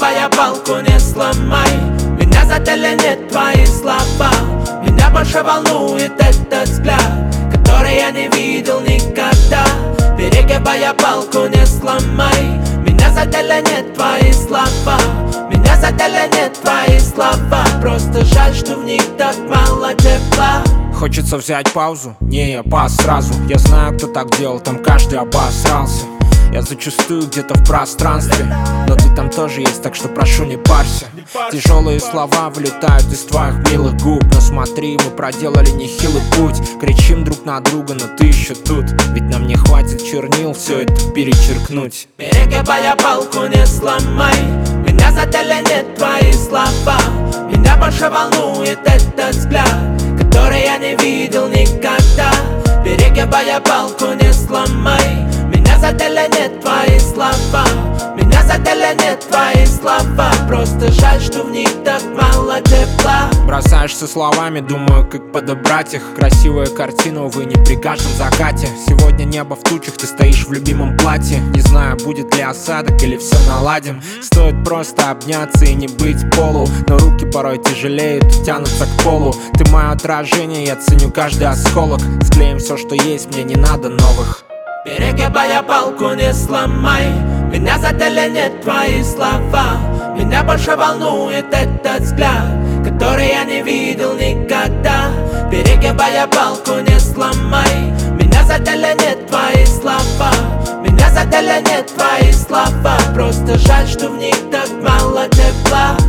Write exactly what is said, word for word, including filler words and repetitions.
Перегибая палку, не сломай. Меня зателенят твои слова. Меня больше волнует этот взгляд, который я не видел никогда. Перегибая палку, не сломай. Меня зателенят твои слова. Меня зателенят твои слова. Просто жаль, что в них так мало тепла. Хочется взять паузу, не, я пас сразу. Я знаю, кто так делал, там каждый обосрался. Я зачастую где-то в пространстве, но ты там тоже есть, так что прошу, не парься. Тяжелые слова вылетают из твоих милых губ. Но смотри, мы проделали нехилый путь. Кричим друг на друга, но ты еще тут. Ведь нам не хватит чернил все это перечеркнуть. Перегибая палку, не сломай. Меня зателенят твои слова. Меня больше волнует этот взгляд, который я не видел никогда. Перегибая палку, не сломай. Меня зателенят твои слова. Меня зателенят твои слова. Просто жаль, что в них так мало тепла. Бросаешься словами, думаю, как подобрать их. Красивая картина, увы, не при каждом закате. Сегодня небо в тучах, ты стоишь в любимом платье. Не знаю, будет ли осадок или все наладим. Стоит просто обняться и не быть полу. Но руки порой тяжелеют и тянутся к полу. Ты мое отражение, я ценю каждый осколок. Склеим все, что есть, мне не надо новых. Перегибая палку, не сломай. Меня зателенят твои слова. Меня больше волнует этот взгляд, который я не видел никогда. Перегибая палку, не сломай. Меня зателенят твои слова. Меня зателенят твои слова. Просто жаль, что в них так мало тепла.